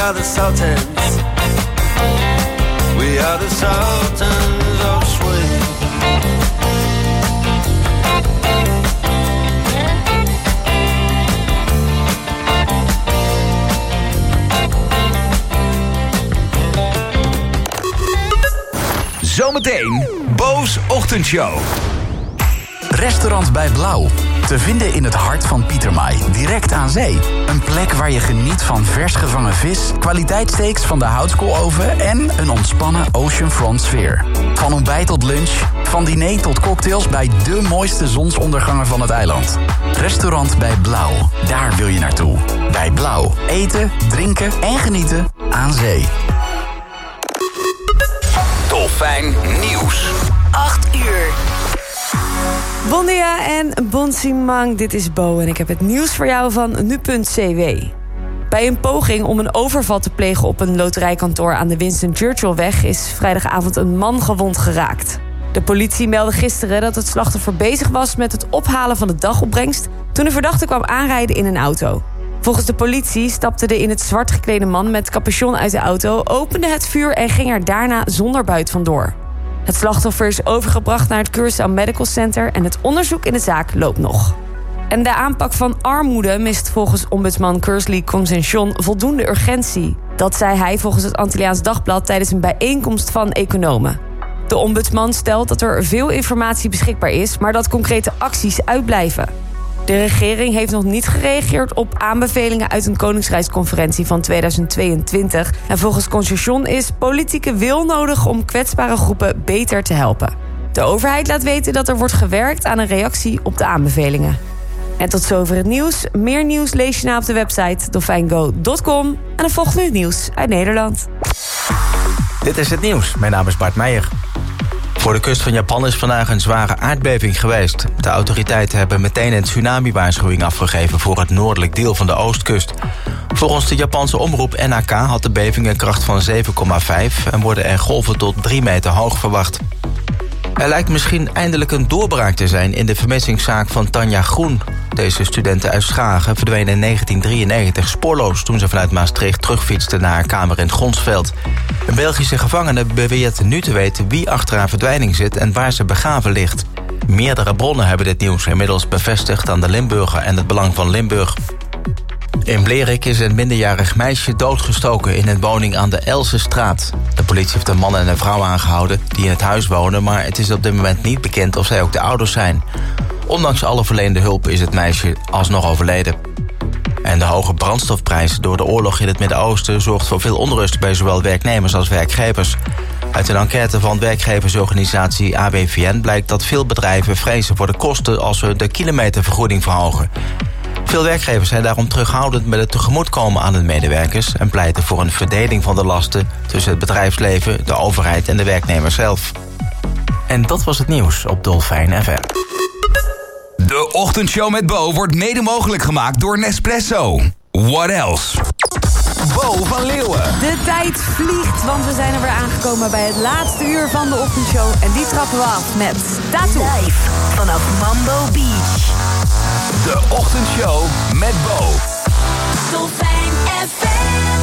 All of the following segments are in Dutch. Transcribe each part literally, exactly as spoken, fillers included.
are the Sultans. We are the Sultans of Swing. Zometeen Bo's Ochtendshow. Restaurant bij Blauw. Te vinden in het hart van Pietermaai, direct aan zee. Een plek waar je geniet van vers gevangen vis, kwaliteitssteaks van de houtskooloven en een ontspannen oceanfront sfeer. Van ontbijt tot lunch, van diner tot cocktails bij de mooiste zonsondergangen van het eiland. Restaurant bij Blauw, daar wil je naartoe. Bij Blauw, eten, drinken en genieten aan zee. Dolfijn Nieuws. acht uur. Bon dia en bon simang, dit is Bo en ik heb het nieuws voor jou van nu punt c w. Bij een poging om een overval te plegen op een loterijkantoor aan de Winston Churchillweg is vrijdagavond een man gewond geraakt. De politie meldde gisteren dat het slachtoffer bezig was met het ophalen van de dagopbrengst toen de verdachte kwam aanrijden in een auto. Volgens de politie stapte de in het zwart geklede man met capuchon uit de auto, opende het vuur en ging er daarna zonder buit vandoor. Het slachtoffer is overgebracht naar het Curaçao Medical Center en het onderzoek in de zaak loopt nog. En de aanpak van armoede mist volgens ombudsman Kersley Consention voldoende urgentie. Dat zei hij volgens het Antilliaans Dagblad tijdens een bijeenkomst van economen. De ombudsman stelt dat er veel informatie beschikbaar is, maar dat concrete acties uitblijven. De regering heeft nog niet gereageerd op aanbevelingen uit een Koningsreidsconferentie van tweeduizend tweeëntwintig. En volgens Consention is politieke wil nodig om kwetsbare groepen beter te helpen. De overheid laat weten dat er wordt gewerkt aan een reactie op de aanbevelingen. En tot zover het nieuws. Meer nieuws lees je na op de website dolfijngo punt com. En dan volgt nu het nieuws uit Nederland. Dit is het nieuws. Mijn naam is Bart Meijer. Voor de kust van Japan is vandaag een zware aardbeving geweest. De autoriteiten hebben meteen een tsunami-waarschuwing afgegeven voor het noordelijk deel van de oostkust. Volgens de Japanse omroep N H K had de beving een kracht van zeven komma vijf... en worden er golven tot drie meter hoog verwacht. Er lijkt misschien eindelijk een doorbraak te zijn in de vermissingszaak van Tanja Groen. Deze studenten uit Schagen verdween in negentien drieënnegentig spoorloos toen ze vanuit Maastricht terugfietste naar haar kamer in het Gronsveld. Een Belgische gevangene beweert nu te weten wie achter haar verdwijning zit en waar ze begraven ligt. Meerdere bronnen hebben dit nieuws inmiddels bevestigd aan de Limburger en het Belang van Limburg. In Blerik is een minderjarig meisje doodgestoken in een woning aan de Elsenstraat. De politie heeft een man en een vrouw aangehouden die in het huis wonen, maar het is op dit moment niet bekend of zij ook de ouders zijn. Ondanks alle verleende hulp is het meisje alsnog overleden. En de hoge brandstofprijs door de oorlog in het Midden-Oosten zorgt voor veel onrust bij zowel werknemers als werkgevers. Uit een enquête van werkgeversorganisatie A B V N blijkt dat veel bedrijven vrezen voor de kosten als ze de kilometervergoeding verhogen. Veel werkgevers zijn daarom terughoudend met het tegemoetkomen aan hun medewerkers en pleiten voor een verdeling van de lasten tussen het bedrijfsleven, de overheid en de werknemer zelf. En dat was het nieuws op Dolfijn F M. De Ochtendshow met Bo wordt mede mogelijk gemaakt door Nespresso. What else? Bo van Leeuwen. De tijd vliegt, want we zijn er weer aangekomen bij het laatste uur van de Ochtendshow. En die trappen we af met Tattoo. Live vanaf Mambo Beach. De Ochtendshow met Bo. Dolfijn F M.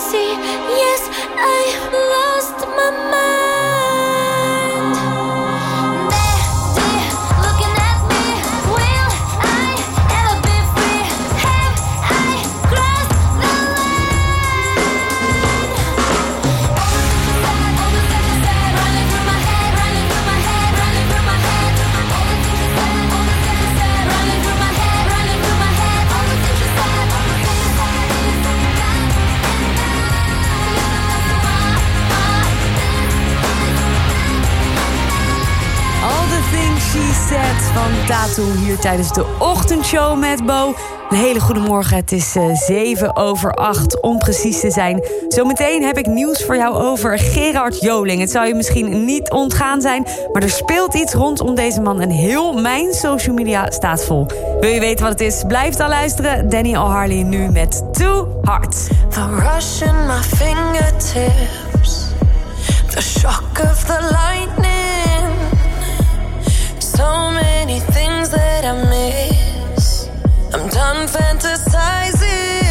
crazy. Yes, I lost my mind. There, there, looking at me. Will I ever be free? Have I crossed the line? All the things you said, all the things you said, running through my head, running through my head, running through my head. All the things you said, all the things you said, running through my head, running through my head. All the things you said, all the things you said, All the things she said van Tattoo hier tijdens de ochtendshow met Bo. Een hele goede morgen, het is uh, zeven over acht om precies te zijn. Zometeen heb ik nieuws voor jou over Gerard Joling. Het zou je misschien niet ontgaan zijn, maar er speelt iets rondom deze man en heel mijn social media staat vol. Wil je weten wat het is? Blijf dan luisteren. Danny O'Harley nu met Too Hard. The rush in my fingertips, the shock of the lightning. So many things that I miss. I'm done fantasizing.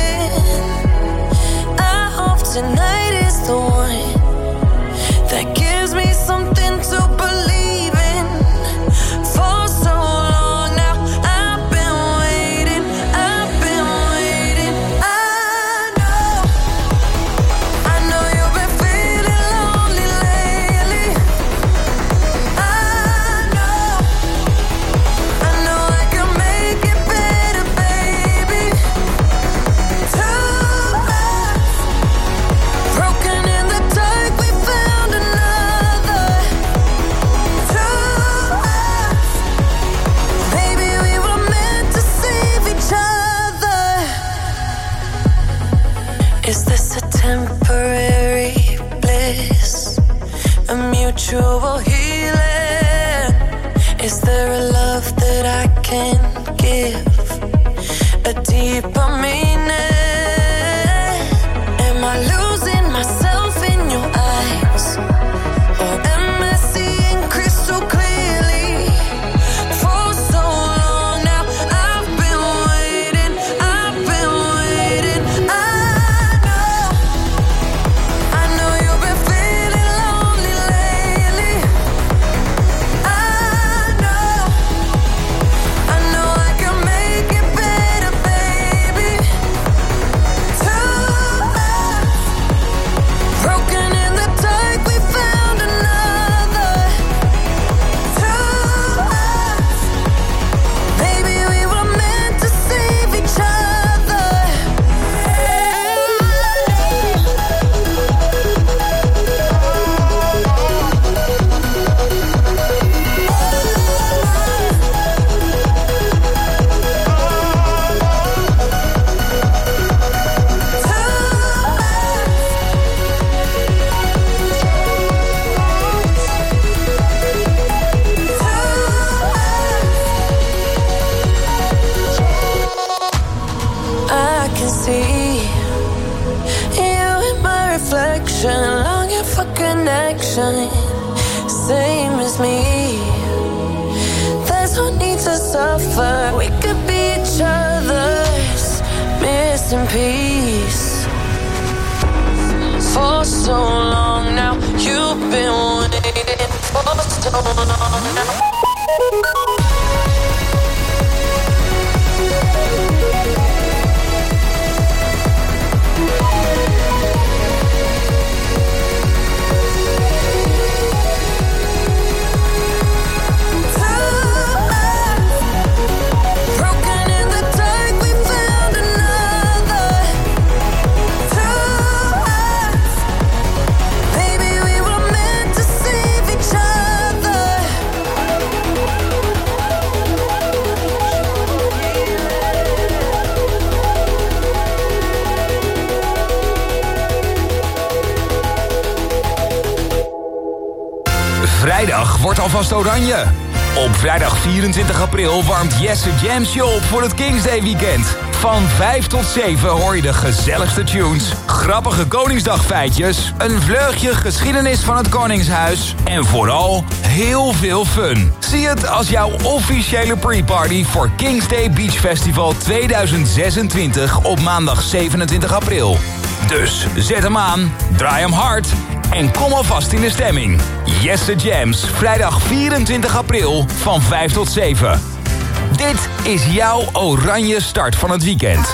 I hope tonight is the one that gives me something to believe in. For so long now, I've been waiting, I've been waiting. I know, I know you've been feeling lonely lately. I know, I know I can make it better, baby. Too much broken in the dark, we found another. Too much, maybe we were meant to save each other. Is this a temporary bliss, a mutual healing? Is there a love that I can give, a deeper meaning? Am I losing myself in your eyes, or am I seeing crystal clearly? For so long now, I've been waiting, I've been waiting. I know, I know you've been feeling lonely lately. I know, I know I can make it better, baby. Too much broken in the dark, we found another. Too much, maybe we were meant to save each other. I can see you in my reflection, longing for connection, same as me. There's no need to suffer, we could be each other's missing piece. For so long now, you've been waiting for so long now. Broken in the dark, we found another. Too much, maybe we were meant to save each other. Vrijdag wordt alvast oranje. Op vrijdag vierentwintig april warmt Jesse Jams je op voor het Kings Day weekend. Van vijf tot zeven hoor je de gezelligste tunes, grappige Koningsdagfeitjes, een vleugje geschiedenis van het Koningshuis en vooral heel veel fun. Zie het als jouw officiële pre-party voor Kings Day Beach Festival tweeduizend zesentwintig op maandag zevenentwintig april. Dus zet hem aan, draai hem hard en kom alvast in de stemming. Jesse Jams, vrijdag vierentwintig april van vijf tot zeven. Dit is jouw oranje start van het weekend.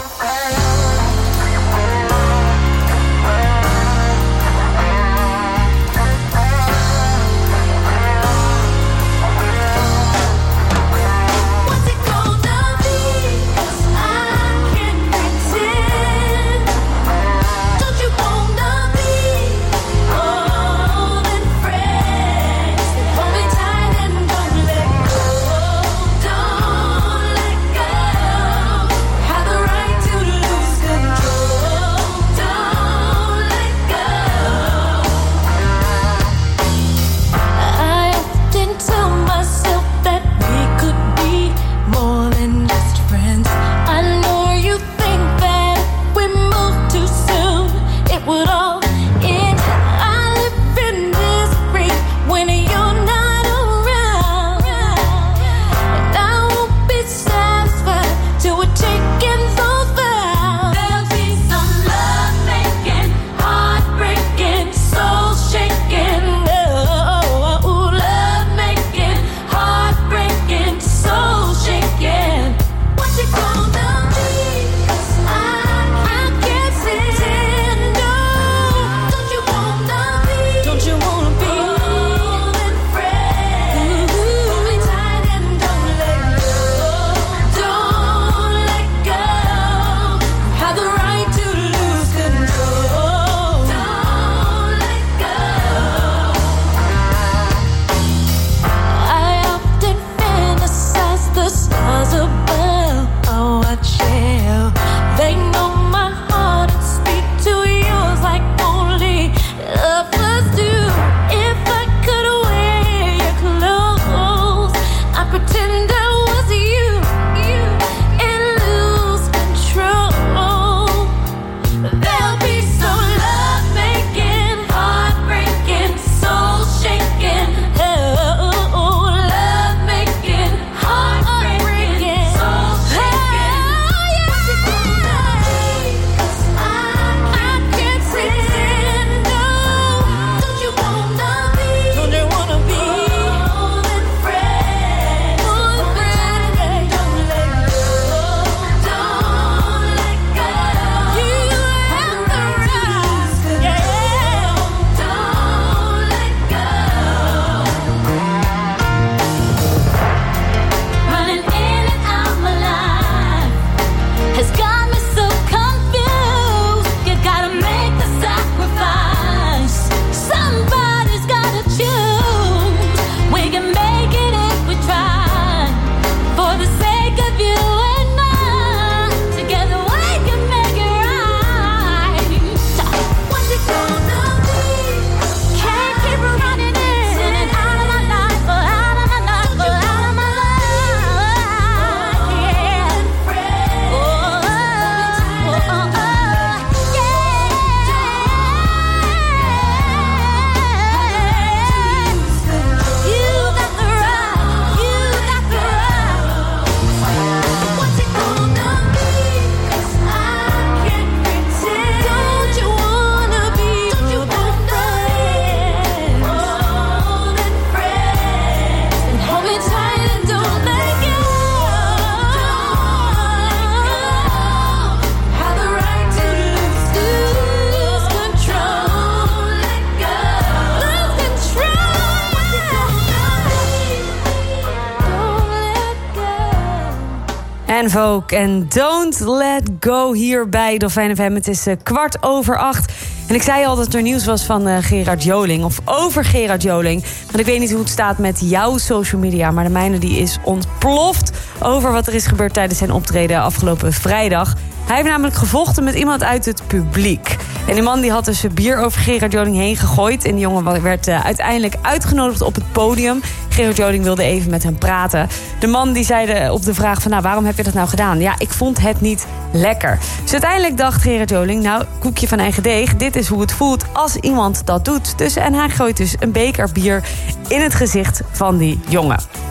En Vogue en Don't Let Go hier bij Dolfijn F M. Het is uh, kwart over acht. En ik zei al dat er nieuws was van uh, Gerard Joling. Of over Gerard Joling. Want ik weet niet hoe het staat met jouw social media. Maar de mijne die is ontploft over wat er is gebeurd tijdens zijn optreden afgelopen vrijdag. Hij heeft namelijk gevochten met iemand uit het publiek. En die man die had dus bier over Gerard Joling heen gegooid. En die jongen werd uh, uiteindelijk uitgenodigd op het podium. Gerard Joling wilde even met hem praten. De man die zei op de vraag van, nou, waarom heb je dat nou gedaan? Ja, ik vond het niet lekker. Dus uiteindelijk dacht Gerard Joling, nou, koekje van eigen deeg. Dit is hoe het voelt als iemand dat doet. Dus, en hij gooit dus een beker bier in het gezicht van die jongen.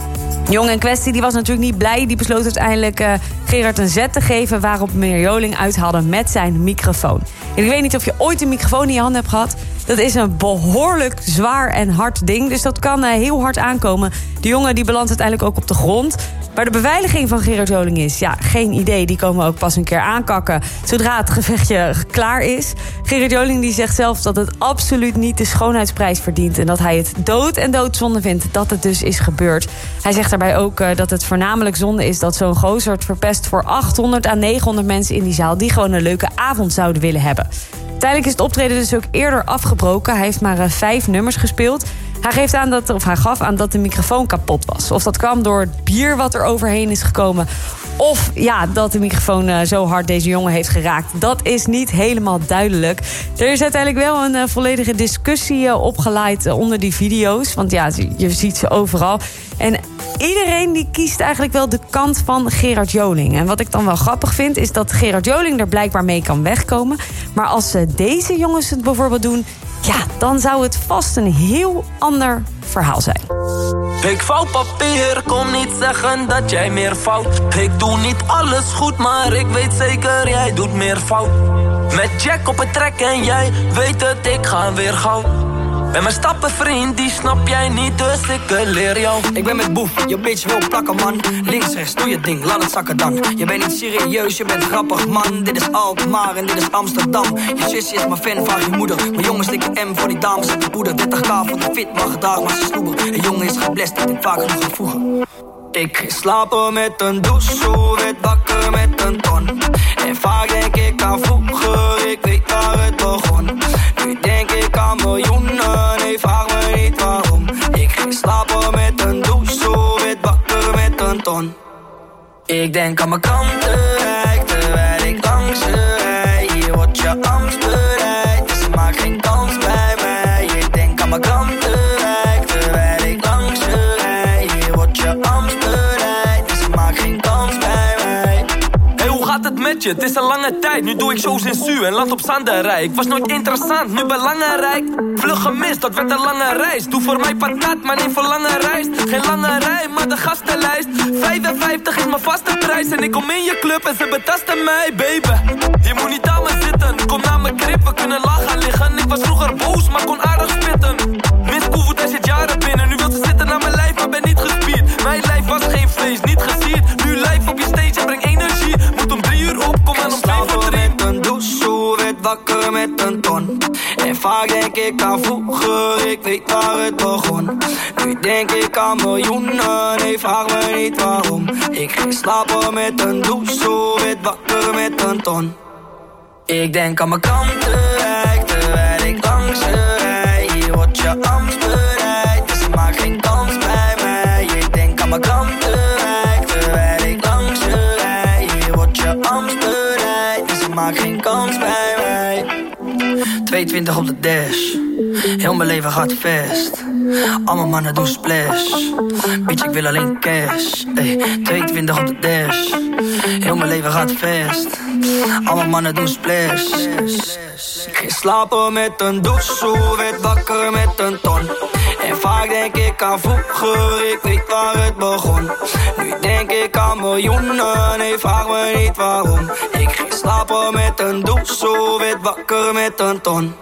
De jongen in kwestie die was natuurlijk niet blij. Die besloot uiteindelijk uh, Gerard een zet te geven... waarop meneer Joling uithaalde met zijn microfoon. En ik weet niet of je ooit een microfoon in je hand hebt gehad. Dat is een behoorlijk zwaar en hard ding. Dus dat kan uh, heel hard aankomen. De jongen die belandt uiteindelijk ook op de grond. Waar de beveiliging van Gerard Joling is, ja, geen idee. Die komen ook pas een keer aankakken zodra het gevechtje klaar is. Gerard Joling die zegt zelf dat het absoluut niet de schoonheidsprijs verdient... en dat hij het dood en doodzonde vindt dat het dus is gebeurd. Hij zegt daarbij ook uh, dat het voornamelijk zonde is... dat zo'n gozer wordt verpest voor achthonderd à negenhonderd mensen in die zaal... die gewoon een leuke avond zouden willen hebben. Uiteindelijk is het optreden dus ook eerder afgebroken. Hij heeft maar uh, vijf nummers gespeeld... Hij geeft aan dat, of hij gaf aan dat de microfoon kapot was. Of dat kwam door het bier wat er overheen is gekomen. Of ja, dat de microfoon uh, zo hard deze jongen heeft geraakt. Dat is niet helemaal duidelijk. Er is uiteindelijk wel een uh, volledige discussie uh, opgeleid uh, onder die video's. Want ja, je ziet ze overal. En iedereen die kiest eigenlijk wel de kant van Gerard Joling. En wat ik dan wel grappig vind, is dat Gerard Joling er blijkbaar mee kan wegkomen. Maar als uh, deze jongens het bijvoorbeeld doen... ja, dan zou het vast een heel ander verhaal zijn. Ik vouw papier, kom niet zeggen dat jij meer fout. Ik doe niet alles goed, maar ik weet zeker jij doet meer fout. Met Jack op het trek en jij weet het, ik ga weer gauw. Ben mijn stappenvriend, die snap jij niet, dus ik leer jou. Ik ben met Boef, je bitch wil plakken man. Links, rechts, doe je ding, laat het zakken dan. Je bent niet serieus, je bent grappig man. Dit is Alkmaar en dit is Amsterdam. Je zusje is mijn fan, vraag je moeder. Mijn jongens stikken M voor die dames uit de poeder. dertig k voor de fit, mag gedaag maar ze snoeber. Een jongen is geblest, dat ik vaak genoeg ga voegen. Ik ging slapen met een douche, zo werd wakker met een ton. En vaak denk ik aan vroeger, ik weet waar het begon. Nu denk ik aan miljoenen, nee vraag me niet waarom. Ik ging slapen met een douche, zo werd wakker met een ton. Ik denk aan mijn kantenrijk, terwijl ik langs je rij. Hier wordt je angst bereid, dus maak geen kans bij mij. Ik denk aan mijn kantenrijk, terwijl ik langs je rij. Hier wordt je angst bereid, dus maak geen kans bij mij. Hey, hoe gaat het met je? Het is een lange tijd, nu doe ik shows in Su en land op Zanderij. Ik was nooit interessant, nu belangrijk. Vlug gemist, dat werd een lange reis. Doe voor mij patat, maar niet voor lange reis. Geen lange rij, maar de gastenlijst. vijfenvijftig is mijn vaste prijs. En ik kom in je club en ze betasten mij, baby. Je moet niet aan me zitten, kom naar mijn crib, we kunnen laag gaan liggen. Ik was vroeger boos, maar kon aardig spitten. Miss Koevoet, hij zit jaren binnen. Nu wil ze zitten naar mijn lijf, maar ben niet gespierd. Mijn lijf was geen vlees, niet gesierd. Nu live op je stage en breng energie. Moet om drie uur op, kom aan om twee voor drie. Met een douche, zo werd wakker met een ton. En vaak denk ik aan vroeger, ik weet waar het begon. Nu denk ik aan miljoenen, nee vraag me niet waarom. Ik ging slapen met een douche, zo werd wakker met een ton. Ik denk aan mijn kantenrijk, terwijl ik langs je rij. Hier wordt je angst bereid, dus maak geen kans bij mij. Ik denk aan mijn kantenrijk, terwijl ik langs je rij. Hier wordt je angst bereid, dus maak geen kans bij mij. tweeëntwintig op de dash, heel mijn leven gaat vast. Allemaal mannen doen splash, bitch ik wil alleen cash. Ey, tweeëntwintig op de dash, heel mijn leven gaat vast. Allemaal mannen doen splash. Ik ging slapen met een douche, zo werd wakker met een ton. En vaak denk ik aan vroeger, ik weet waar het begon. Nu denk ik aan miljoenen, nee vraag me niet waarom. Ik ging slapen met een douche, zo werd wakker met een ton.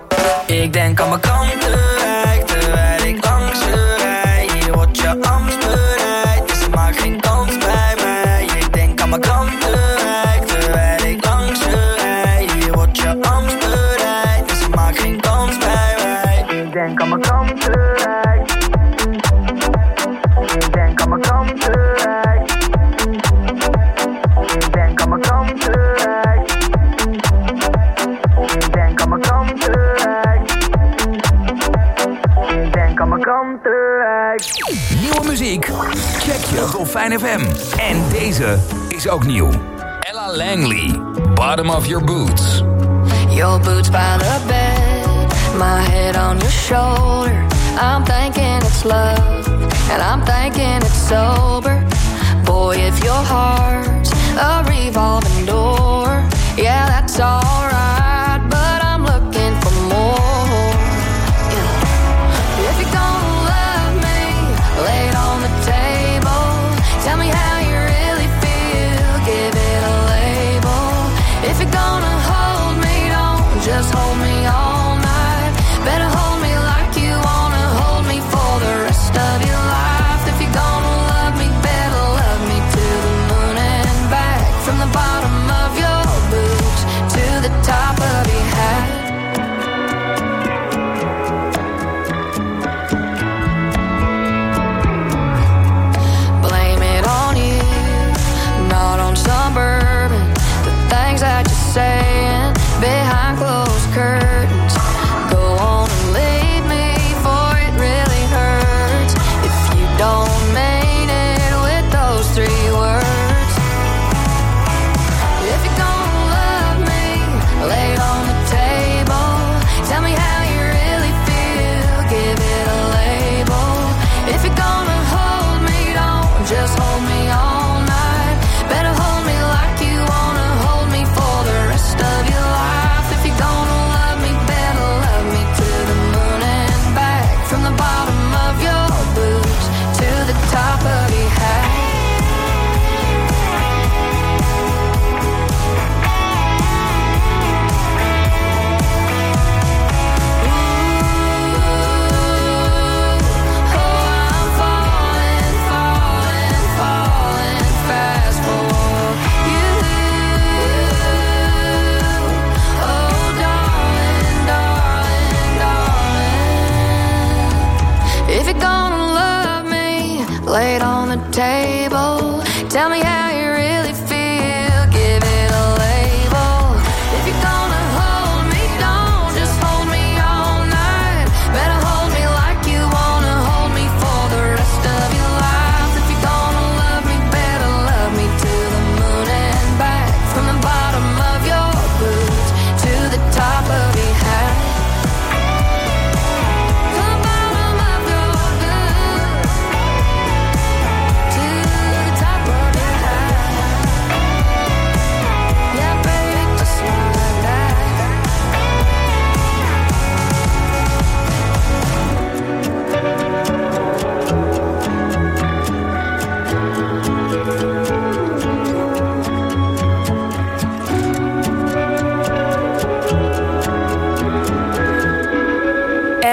Ik denk aan mijn kantenrijk, terwijl ik langs je rij. Hier wordt je angst bereid, dus maak geen kans bij mij. Ik denk aan mijn kantenrijk, terwijl ik langs je rij. Hier wordt je angst bereid, dus maak geen kans bij mij. Ik denk aan mijn kantenrijk. Ik denk aan mijn kantenrijk. Ik denk aan mijn kantenrijk. Ik denk aan mijn kantenrijk. Ik denk aan mijn kantenrijk. Nieuwe muziek? Check je op Fijn F M. En deze is ook nieuw. Ella Langley, Bottom of Your Boots. Your boots by the bed, my head on your shoulder. I'm thinking it's love, and I'm thinking it's sober. Boy, if your heart's a revolving door, yeah, that's alright, but I'm looking for more. Yeah. If you're gonna love me, lay it on the table.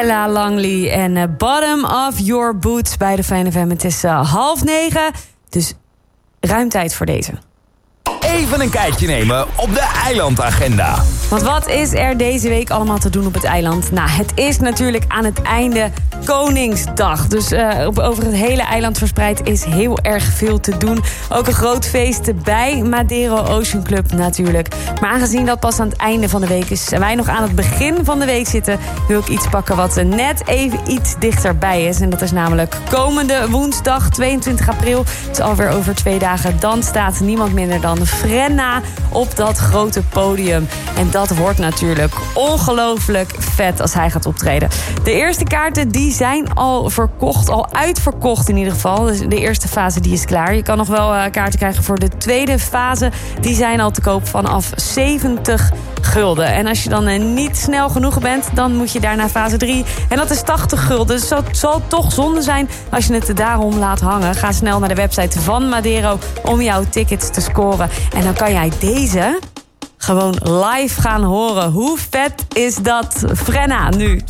Stella Langley en uh, Bottom of Your Boots bij de Fijn F M. Het is uh, half negen, dus ruim tijd voor deze. Even een kijkje nemen op de eilandagenda. Want wat is er deze week allemaal te doen op het eiland? Nou, het is natuurlijk aan het einde Koningsdag. Dus uh, over het hele eiland verspreid is heel erg veel te doen. Ook een groot feest bij Madeiro Ocean Club natuurlijk. Maar aangezien dat pas aan het einde van de week is en wij nog aan het begin van de week zitten, wil ik iets pakken wat net even iets dichterbij is. En dat is namelijk komende woensdag tweeëntwintig april. Het is alweer over twee dagen. Dan staat niemand minder dan Frenna op dat grote podium. En dat wordt natuurlijk ongelooflijk vet als hij gaat optreden. De eerste kaarten die zijn al verkocht, al uitverkocht in ieder geval. Dus de eerste fase die is klaar. Je kan nog wel uh, kaarten krijgen voor de tweede fase. Die zijn al te koop vanaf zeventig gulden. En als je dan uh, niet snel genoeg bent, dan moet je daar naar fase drie. En dat is tachtig gulden. Dus het zal toch zonde zijn als je het daarom laat hangen. Ga snel naar de website van Madeiro om jouw tickets te scoren. En dan kan jij deze gewoon live gaan horen. Hoe vet is dat? Frenna nu.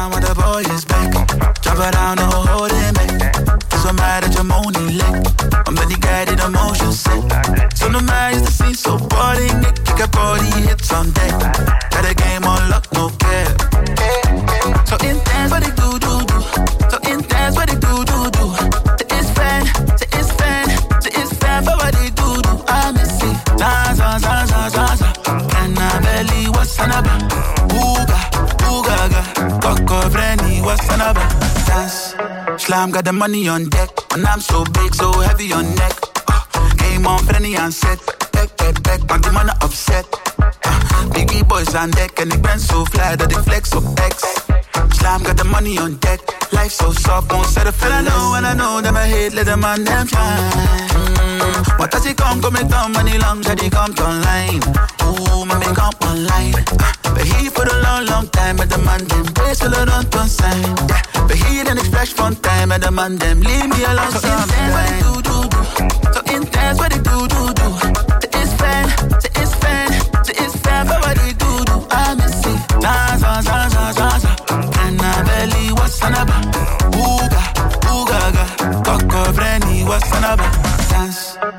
Slam got the money on deck, and I'm so big, so heavy on neck. Uh, game on, Frenny on set. Back, back, back, maak die mannen upset. Uh, biggie boys aan deck, en ik ben so fly dat ik flex op X. Slam got the money on deck, life so soft, won't set a feel. And I know, and I know that my head let them on them shine. Mm, want als ik kom, kom ik dan, maar niet lang, dat die komt online. Oeh, maar ik kom online. Uh, we here for the long, long time, met de man, dem boys zullen rond ons zijn. Yeah. We hier en ik splash van time met de man, dem leave me alone. So intense wat ik doe, doe, doe. So intense wat ik doe, doe, doe. Ze is fan, ze is fan, ze is fan van wat ik doe, doe. I miss it. Za, za, za, za, za, za. En na belly, what's an abba? Ooga, ooga, ga. Coco, Frenny, what's an abba? Dance.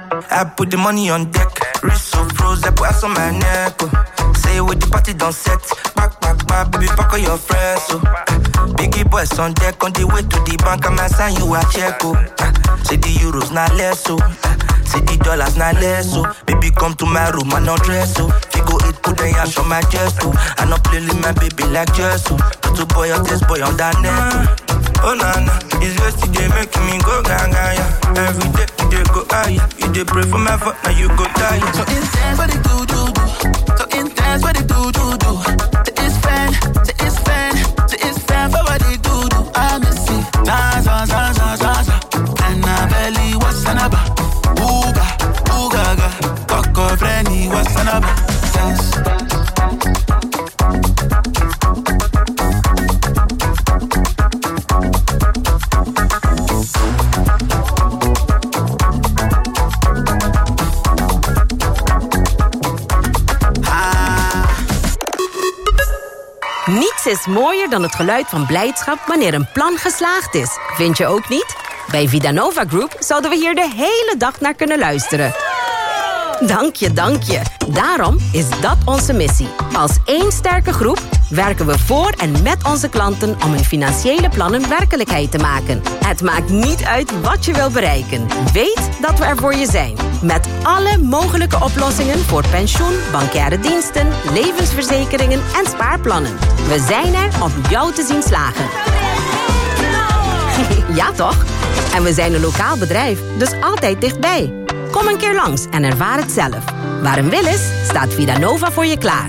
I put the money on deck. Wrist so froze, I put ice on my neck. Oh. Say with the party don't set. Back, back, back, baby, pack on your friends. So. Biggie boys on deck, on the way to the bank, I'm assign you a check. Oh. Say the euros not less, so. Say the dollars not less, so. Baby come to my room, I not dress, so. Figo eat, put the ash on my chest, oh. I not play with my baby like Jess, so. Put two boy on this boy on that net, oh. Oh na na, it's yesterday making me go gaga, yeah. Every day you dey go higher, you dey pray for my fuck, now you go die. So intense what it do, do, do. So intense what it do, do, do. Ze is fan, ze is fan, ze is fan for what it do, do. I miss it. Za, za, za, za, za, za. En na belly, what's an abba? Ooga, ooga, ga. Coco, Frenny, what's an abba? Dance. Niets is mooier dan het geluid van blijdschap wanneer een plan geslaagd is. Vind je ook niet? Bij Vidanova Group zouden we hier de hele dag naar kunnen luisteren. Dank je, dank je. Daarom is dat onze missie. Als één sterke groep werken we voor en met onze klanten om hun financiële plannen werkelijkheid te maken. Het maakt niet uit wat je wil bereiken. Weet dat we er voor je zijn. Met alle mogelijke oplossingen voor pensioen, bankaire diensten, levensverzekeringen en spaarplannen. We zijn er om jou te zien slagen. Ja toch? En we zijn een lokaal bedrijf, dus altijd dichtbij. Kom een keer langs en ervaar het zelf. Waar een wil is, staat Vidanova voor je klaar.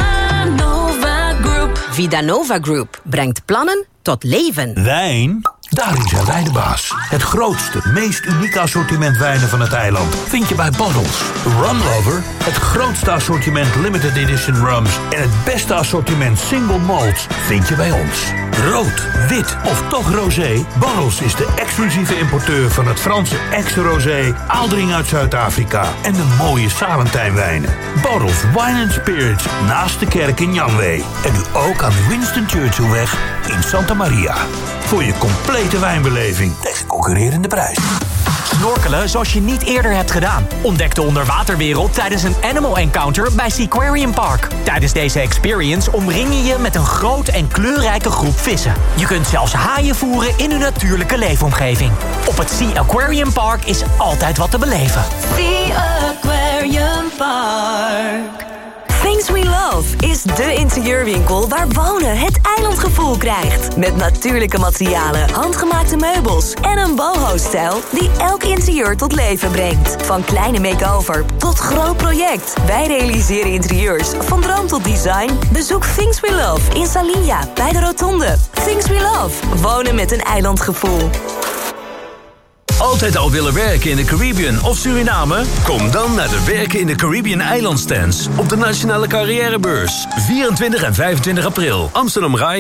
Vidanova Group. Vidanova Group brengt plannen tot leven. Wijn? Daarin zijn wij de baas. Het grootste, meest unieke assortiment wijnen van het eiland vind je bij Bottles. Rum Lover, het grootste assortiment limited edition rums en het beste assortiment single malts vind je bij ons. Rood, wit of toch rosé, Bottles is de exclusieve importeur van het Franse ex-rosé, Aaldring uit Zuid-Afrika en de mooie Salentijnwijnen. Bottles Wine and Spirits naast de kerk in Janwee. En nu ook aan de Winston Churchillweg in Santa Maria. Voor je complete wijnbeleving tegen concurrerende prijs. Snorkelen zoals je niet eerder hebt gedaan. Ontdek de onderwaterwereld tijdens een Animal Encounter bij Seaquarium Park. Tijdens deze experience omring je je met een groot en kleurrijke groep vissen. Je kunt zelfs haaien voeren in hun natuurlijke leefomgeving. Op het Sea Aquarium Park is altijd wat te beleven. Sea Aquarium Park. Things We Love is de interieurwinkel waar wonen het eilandgevoel krijgt. Met natuurlijke materialen, handgemaakte meubels en een boho-stijl die elk interieur tot leven brengt. Van kleine make-over tot groot project. Wij realiseren interieurs van droom tot design. Bezoek Things We Love in Salinja bij de Rotonde. Things We Love. Wonen met een eilandgevoel. Altijd al willen werken in de Caribbean of Suriname? Kom dan naar de Werken in de Caribbean eilandstands op de Nationale Carrièrebeurs. vierentwintig en vijfentwintig april, Amsterdam Rai.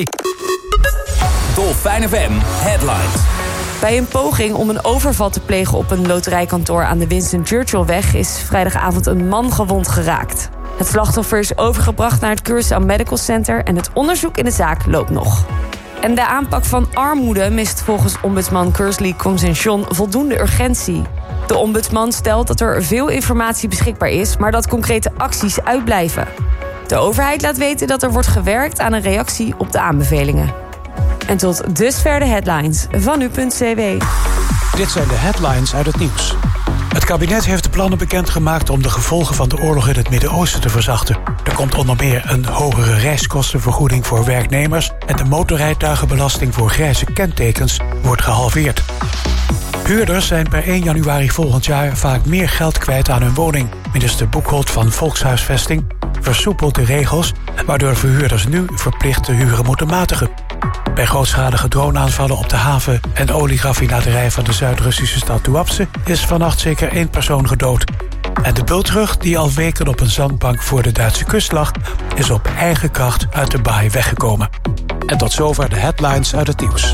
Dolfijn F M Headlines. Bij een poging om een overval te plegen op een loterijkantoor aan de Winston Churchillweg is vrijdagavond een man gewond geraakt. Het slachtoffer is overgebracht naar het Curaçao Medical Center en het onderzoek in de zaak loopt nog. En de aanpak van armoede mist volgens ombudsman Kersley Consention voldoende urgentie. De ombudsman stelt dat er veel informatie beschikbaar is, maar dat concrete acties uitblijven. De overheid laat weten dat er wordt gewerkt aan een reactie op de aanbevelingen. En tot dusver de headlines van u punt c w. Dit zijn de headlines uit het nieuws. Het kabinet heeft de plannen bekendgemaakt om de gevolgen van de oorlog in het Midden-Oosten te verzachten. Er komt onder meer een hogere reiskostenvergoeding voor werknemers en de motorrijtuigenbelasting voor grijze kentekens wordt gehalveerd. Huurders zijn per één januari volgend jaar vaak meer geld kwijt aan hun woning. Minister Boekholt van Volkshuisvesting versoepelt de regels, waardoor verhuurders nu verplicht de huren moeten matigen. Bij grootschalige droneaanvallen op de haven en olieraffinaderij van de Zuid-Russische stad Tuapse is vannacht zeker één persoon gedood. En de bultrug, die al weken op een zandbank voor de Duitse kust lag, is op eigen kracht uit de baai weggekomen. En tot zover de headlines uit het nieuws.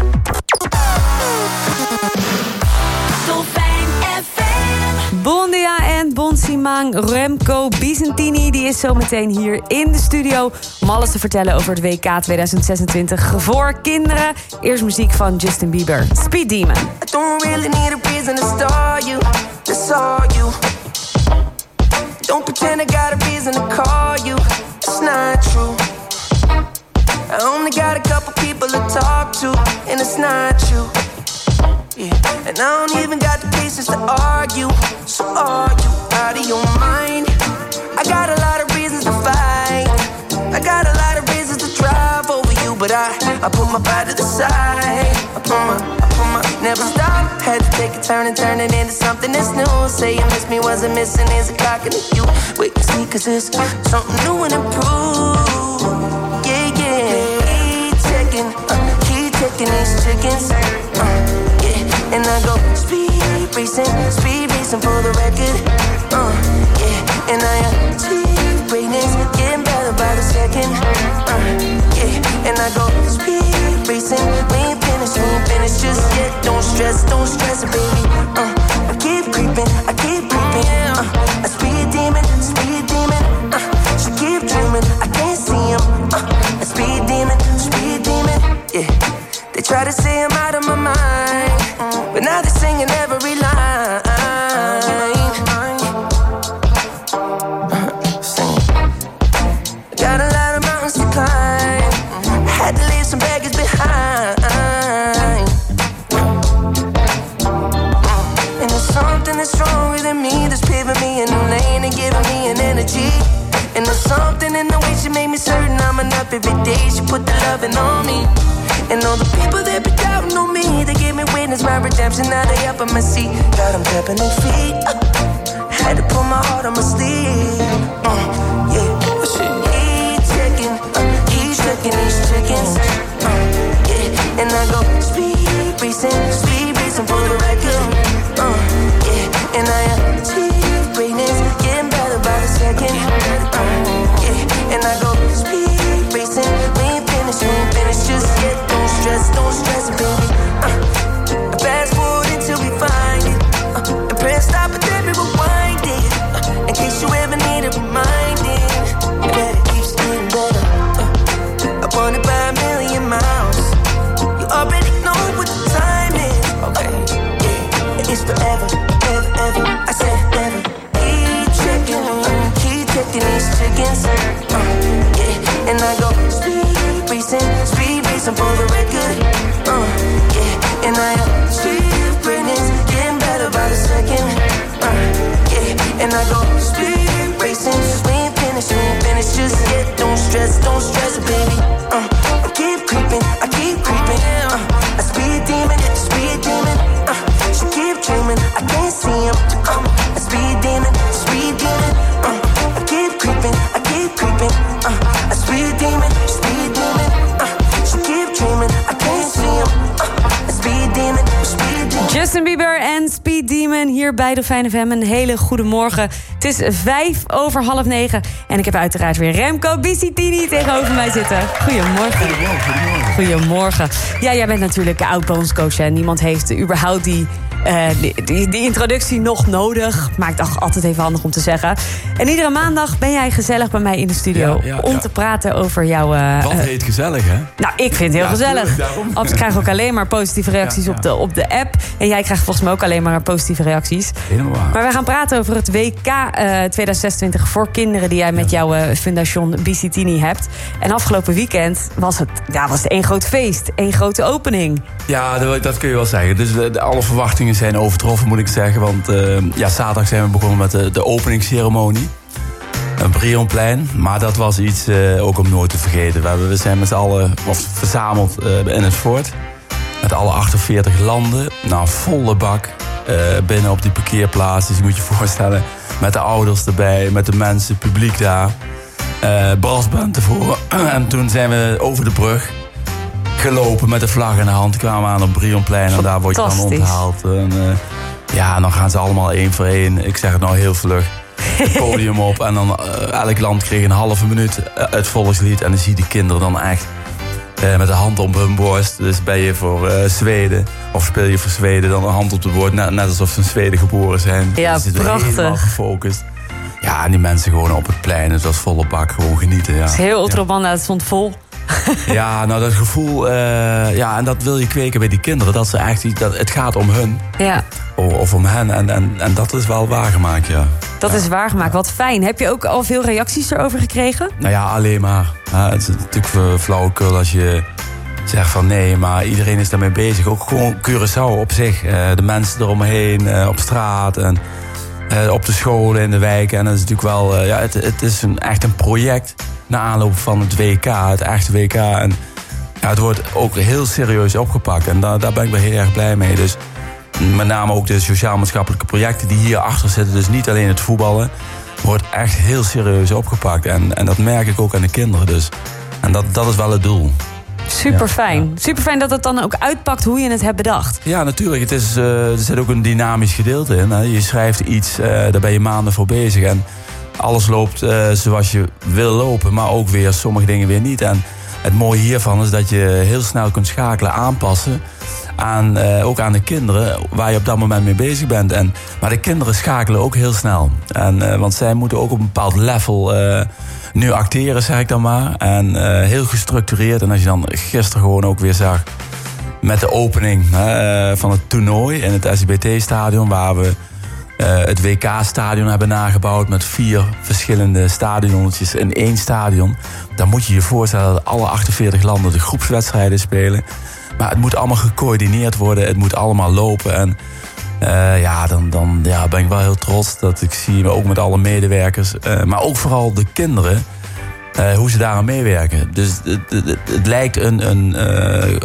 Bon dia en bon simang. Remco Bizantini die is zometeen hier in de studio om alles te vertellen over het W K tweeduizend zesentwintig voor kinderen. Eerst muziek van Justin Bieber, Speed Demon. I don't really need a reason to star you, that's all you. Don't pretend I got a reason to call you, it's not true. I only got a couple people to talk to, and it's not you. Yeah. And I don't even got the patience to argue. So are you out of your mind? I got a lot of reasons to fight. I got a lot of reasons to drive over you, but I, I put my pride to the side. I put my, I put my, never stop. Had to take a turn and turn it into something that's new. Say you miss me, wasn't missing, is a clock in you. Wait and see, cause it's something new and improved. Yeah, yeah. Keep checking, uh, keep checking these chickens. Uh, And I go speed racing, speed racing for the record. Uh, yeah, and I am speed greatness, getting better by the second. Uh, yeah, and I go speed racing, we ain't finished, we ain't finished just yet. Don't stress, don't stress it, baby. Uh, I keep creeping, I keep creeping. Uh, a speed demon, speed demon. Uh, she keep dreaming, I can't see him. Uh, a speed demon, speed demon. Yeah, they try to say I'm out of my mind, but now they're singing every line. Sing. Got a lot of mountains to climb. Had to leave some baggage behind. And there's something that's stronger than me that's paving me a new lane and giving me an energy. And there's something in the way she made me certain I'm enough every day. She put the loving on me. And all the people that be doubting on me, they gave me witness my redemption, now they up on my seat. Got them tapping their feet. Uh, had to put my heart on my sleeve. Uh, yeah, keep checking, uh, keep checking these chickens. Uh, yeah, and I go speed racing, French chickens. Uh, yeah, and I go speed racing, speed racing for the record. Uh, yeah, and I am speed greatness, getting better by the second. Uh, yeah, and I go speed racing, we ain't finished, we ain't finished just yet. Don't stress, don't stress, baby. Uh, I keep creeping, I keep creeping. Uh, a speed demon, a speed demon. Uh, she keep dreaming, I can't see him. Um, a speed demon, speed demon. Uh, I keep creeping, I keep creeping. Uh, a speed demon, speed demon. Uh, she keep dreaming, I can't see him. Uh, a speed demon, speed demon. Justin Bieber en Speed Demon hier bij de Fijn F M. Een hele goede morgen. Het is vijf over half negen. En ik heb uiteraard weer Remco Bisitini tegenover mij zitten. Goedemorgen. Goedemorgen. Goedemorgen. Ja, jij bent natuurlijk oud-bondscoach en niemand heeft überhaupt die... Uh, die, die, die introductie nog nodig. Maar ik dacht altijd even handig om te zeggen. En iedere maandag ben jij gezellig bij mij in de studio. Ja, ja, om ja. te praten over jouw... Uh, Wat heet gezellig, hè? Nou, ik vind het heel ja, gezellig. Of ik krijg ook alleen maar positieve reacties ja, ja. Op, de, op de app. En jij krijgt volgens mij ook alleen maar positieve reacties. Helemaal waar. Maar we gaan praten over het W K uh, twintig zesentwintig voor kinderen... die jij met ja. jouw uh, Fundation Bisitini hebt. En afgelopen weekend was het, ja, was het één groot feest. Één grote opening. Ja, dat, dat kun je wel zeggen. Dus de, de, alle verwachtingen zijn overtroffen, moet ik zeggen. Want uh, ja, zaterdag zijn we begonnen met de, de openingsceremonie. Een Brionplein. Maar dat was iets uh, ook om nooit te vergeten. We, hebben, we zijn met z'n allen of verzameld uh, in het fort. Met alle achtenveertig landen. Nou, volle bak. Uh, binnen op die parkeerplaats. Dus je moet je voorstellen. Met de ouders erbij. Met de mensen, het publiek daar. Uh, brassband tevoren. En toen zijn we over de brug gelopen met de vlag in de hand. Kwamen aan op Brionplein en daar word je dan onthaald. En, uh, ja, dan gaan ze allemaal één voor één. Ik zeg het nou heel vlug. Het podium op en dan uh, elk land kreeg een halve minuut uh, het volkslied. En dan zie je die kinderen dan echt uh, met de hand op hun borst. Dus ben je voor uh, Zweden of speel je voor Zweden dan een hand op de borst. Net, net alsof ze in Zweden geboren zijn. Ja, ze prachtig. Helemaal gefocust. Ja, en die mensen gewoon op het plein. Het was volle bak, gewoon genieten. Ja. Het is heel Ultrabanda, het stond vol. Ja, nou dat gevoel, uh, ja, en dat wil je kweken bij die kinderen. Dat ze echt, dat, het gaat om hun. Ja. Of, of om hen. En, en, en dat is wel waargemaakt, ja. Dat ja. is waargemaakt, wat fijn. Heb je ook al veel reacties erover gekregen? Nou ja, alleen maar. Ja, het is natuurlijk flauwekul als je zegt van nee, maar iedereen is daarmee bezig. Ook gewoon Curaçao op zich. Uh, de mensen eromheen, uh, op straat en uh, op de scholen in de wijken. En dat is natuurlijk wel, uh, ja, het, het is een, echt een project na aanloop van het W K, het echte W K. En ja, het wordt ook heel serieus opgepakt. En daar, daar ben ik wel heel erg blij mee. Dus met name ook de sociaal-maatschappelijke projecten die hier achter zitten. Dus niet alleen het voetballen. Wordt echt heel serieus opgepakt. En, en dat merk ik ook aan de kinderen. Dus. En dat, dat is wel het doel. Super fijn. Ja. Super fijn dat het dan ook uitpakt hoe je het hebt bedacht. Ja, natuurlijk. Het is, uh, er zit ook een dynamisch gedeelte in. Hè. Je schrijft iets, uh, daar ben je maanden voor bezig. En alles loopt uh, zoals je wil lopen. Maar ook weer sommige dingen weer niet. En het mooie hiervan is dat je heel snel kunt schakelen, aanpassen. Aan, uh, ook aan de kinderen, waar je op dat moment mee bezig bent. En, maar de kinderen schakelen ook heel snel. En, uh, want zij moeten ook op een bepaald level uh, nu acteren, zeg ik dan maar. En uh, heel gestructureerd. En als je dan gisteren gewoon ook weer zag met de opening uh, van het toernooi in het S I B T-stadion, waar we uh, het W K-stadion hebben nagebouwd met vier verschillende stadionnetjes in één stadion. Dan moet je je voorstellen dat alle achtenveertig landen de groepswedstrijden spelen. Maar het moet allemaal gecoördineerd worden. Het moet allemaal lopen. En uh, ja, dan, dan ja, ben ik wel heel trots dat ik zie, ook met alle medewerkers. Uh, maar ook vooral de kinderen, uh, hoe ze daaraan meewerken. Dus het, het, het, het lijkt een, een, uh,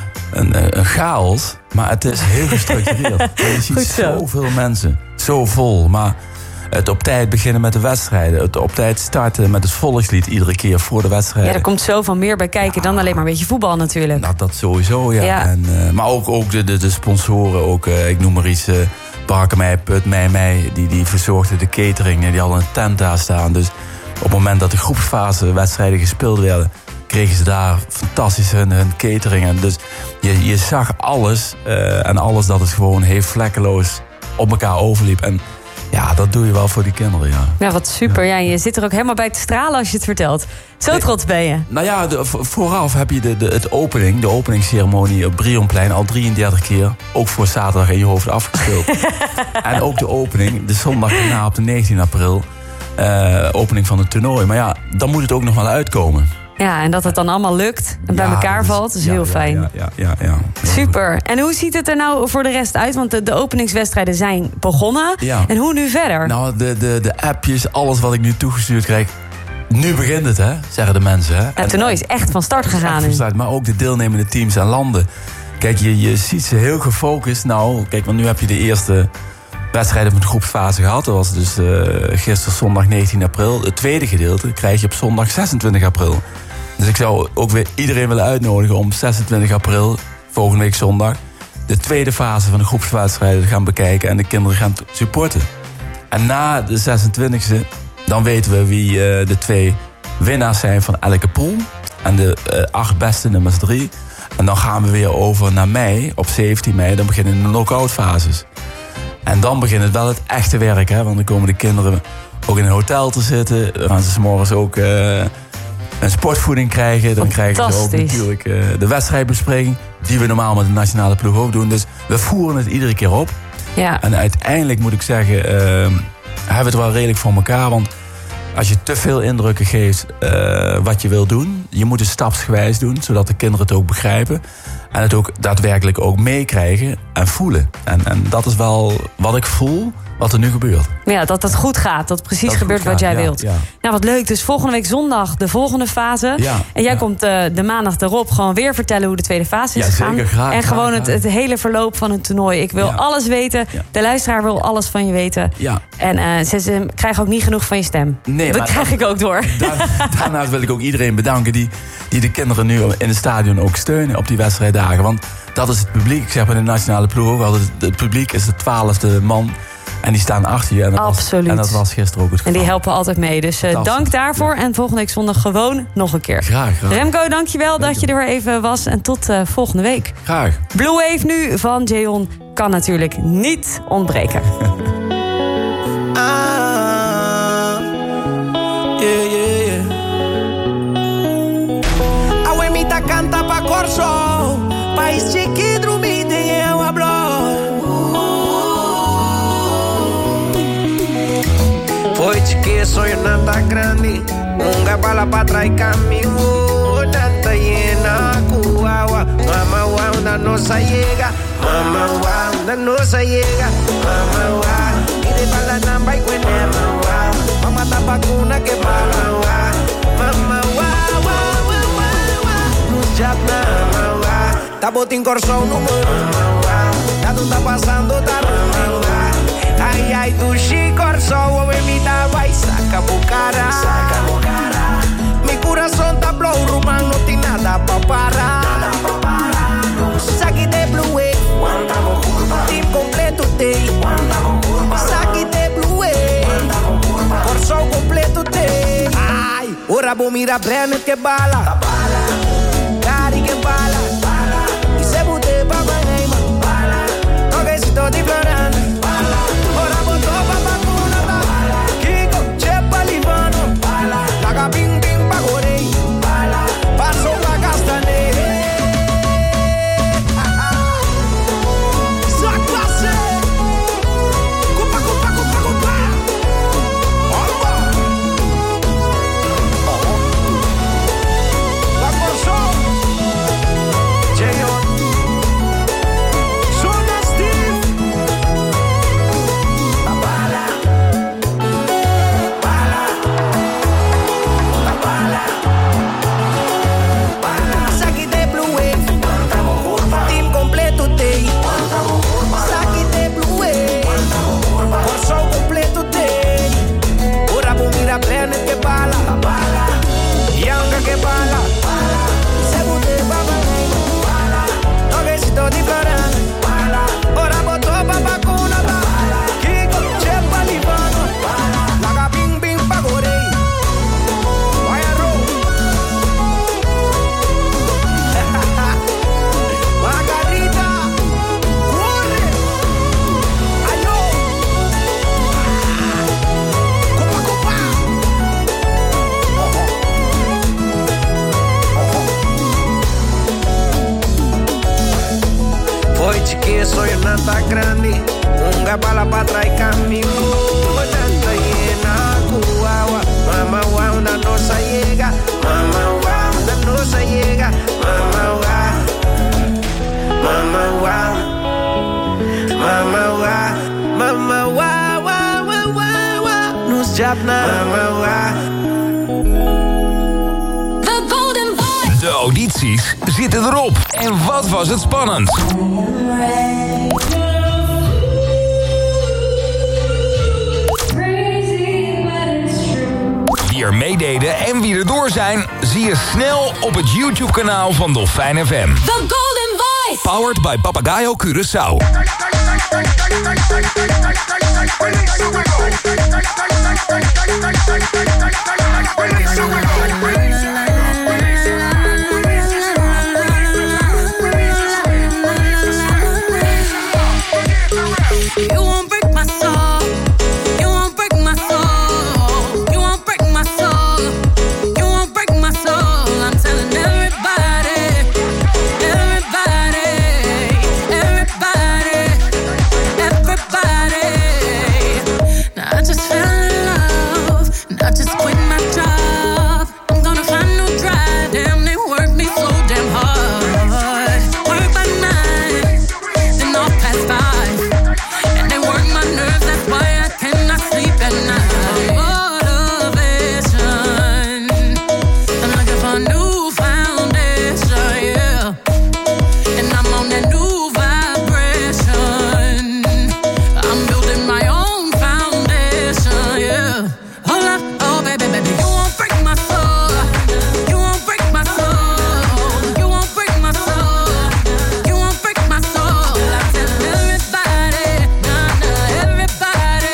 een, een chaos, maar het is heel gestructureerd. Je ziet zoveel mensen, zo vol. Maar het op tijd beginnen met de wedstrijden. Het op tijd starten met het volkslied iedere keer voor de wedstrijden. Ja, er komt zoveel meer bij kijken ja. dan alleen maar een beetje voetbal natuurlijk. Nou, dat sowieso, ja. ja. En, uh, maar ook, ook de, de, de sponsoren, ook, uh, ik noem maar iets, uh, Barkemei, Put, Mij, Mij, die, die verzorgden de catering. Die hadden een tent daar staan. Dus op het moment dat de groepsfase wedstrijden gespeeld werden, kregen ze daar fantastisch hun, hun catering. En dus je, je zag alles, uh, en alles dat het gewoon heel vlekkeloos op elkaar overliep. En ja, dat doe je wel voor die kinderen, ja. Ja, wat super. Ja, je zit er ook helemaal bij te stralen als je het vertelt. Zo nee, trots ben je. Nou ja, de, vooraf heb je de, de, het opening, de openingsceremonie op Brionplein al drieëndertig keer, ook voor zaterdag in je hoofd afgespeeld. En ook de opening, de zondag daarna op de negentien april, uh, opening van het toernooi. Maar ja, dan moet het ook nog wel uitkomen. Ja, en dat het dan allemaal lukt en bij Ja, elkaar dus- valt, is ja, heel ja, fijn. Ja, ja, ja, ja. Super. En hoe ziet het er nou voor de rest uit? Want de, de openingswedstrijden zijn begonnen. Ja. En hoe nu verder? Nou, de, de, de appjes, alles wat ik nu toegestuurd krijg. Nu begint het, hè, zeggen de mensen. Hè. Het toernooi is echt van start gegaan nu. Maar ook de deelnemende teams en landen. Kijk, je, je ziet ze heel gefocust. Nou, kijk, want nu heb je de eerste wedstrijden van de groepsfase gehad. Dat was dus uh, gisteren zondag negentien april. Het tweede gedeelte krijg je op zondag zesentwintig april. Dus ik zou ook weer iedereen willen uitnodigen om zesentwintig april, volgende week zondag, de tweede fase van de groepswedstrijden te gaan bekijken en de kinderen gaan supporten. En na de zesentwintigste, dan weten we wie uh, de twee winnaars zijn van elke pool. En de uh, acht beste nummers drie. En dan gaan we weer over naar mei, op zeventien mei, dan beginnen de knock-out fases. En dan begint het wel het echte werk, hè? Want dan komen de kinderen ook in een hotel te zitten. Dan gaan ze 's morgens ook uh, een sportvoeding krijgen. Dan krijgen ze ook natuurlijk uh, de wedstrijdbespreking, die we normaal met de nationale ploeg ook doen. Dus we voeren het iedere keer op. Ja. En uiteindelijk moet ik zeggen, uh, hebben we het wel redelijk voor elkaar. Want als je te veel indrukken geeft uh, wat je wil doen, je moet het stapsgewijs doen, zodat de kinderen het ook begrijpen. En het ook daadwerkelijk ook meekrijgen en voelen. En, en dat is wel wat ik voel, wat er nu gebeurt. Ja, dat het goed gaat. Dat precies Dat het gebeurt goed wat gaat, jij ja, wilt. ja. Nou, wat leuk. Dus volgende week zondag de volgende fase. Ja, en jij ja. komt uh, de maandag erop gewoon weer vertellen hoe de tweede fase is Ja, gegaan. zeker. Graag, en graag, gewoon het, graag. het hele verloop van het toernooi. Ik wil Ja. alles weten. Ja. De luisteraar wil alles van je weten. Ja. En uh, ze, ze krijgen ook niet genoeg van je stem. Nee, dat maar krijg dat- ik ook door. Daar, daarnaast wil ik ook iedereen bedanken die, die de kinderen nu in het stadion ook steunen op die wedstrijddagen. Want dat is het publiek. Ik zeg bij de nationale ploeg ook al, het, het publiek is de twaalfde man. En die staan achter je. En dat Absoluut. Was, en dat was gisteren ook het En geval. die helpen altijd mee. Dus uh, Fantastisch. dank daarvoor. En volgende week zondag gewoon nog een keer. Graag, graag. Remco, dankjewel dat je er weer even was. En tot uh, volgende week. Graag. Blue Wave nu van Jeon kan natuurlijk niet ontbreken. Yeah, yeah, yeah. Abuelita canta pa corso, país chiquito mi te hablo. Foi que soy nada grande, nunca bala pa trás caminho, nada llena cuawa, mama wanda no se llega, mama wanda no se llega, mama wanda, ide bala namba y cuenema wa, mama ta vacuna que mama wa, mama wa wa wa wa wa, no jabna mama wa, ta botin corso número mama wa, ta tu tá passando tá mama wa. Ai, ai, do Chicorso, o me dava e saca po cara. Saca po cara. Mi corazón tá blow, rumán, no tem nada pa parar. Nada pa parar. Saque de Blue Wave, team completo tem. Saque de Blue Wave, Corso completo tem. Ai, ora vou mirar Brenner que bala. Cari que bala. E se bote pa manhã, bala. Toquecito de florana. Ora botou pra vacuna, Kiko, Chepa, Livano, Laga bim bim pagorei, passou pra castaneira. Só classe, cupa, cupa, cupa, cupa. Opa, Bacorso, Jeon, Zona Steve. Saque de Blue Wave, team completo tem. Saque de Blue Wave, Corso completo tem. Ora vou mirar Brenner que bala, Yanga que bala. Se bote baba, toquecito de florana. Ora botou pra vacuna, Kiko, Chepa, Livano, Laga bim bim pagorei. Vai a roll. Margarita, corre, alô, cupa, cupa. Foi de que soy nada grande, nunca bala pra trás caminho, nada llena cua. up now. The Golden Voice. De audities zitten erop. En wat was het spannend? Wie er meededen en wie er door zijn, zie je snel op het YouTube-kanaal van Dolfijn F M. The Golden Voice. Powered by Papagayo Curaçao. You won't break my soul. You won't break my soul. You won't break my soul. You won't break my soul. I'm telling everybody, everybody, everybody, everybody. Now I just fell in love. Now I just quit my job. I'm gonna find no drive. Damn, they work me so damn hard. Work by nine, then off past five. And they work my nerves, that's why I cannot sleep at night. Motivation, I'm looking for a new foundation, yeah. And I'm on that new vibration. I'm building my own foundation, yeah. Hold up, oh baby, baby, you won't break my soul. You won't break my soul. You won't break my soul. You won't break my soul. I tell everybody, nah, nah, everybody,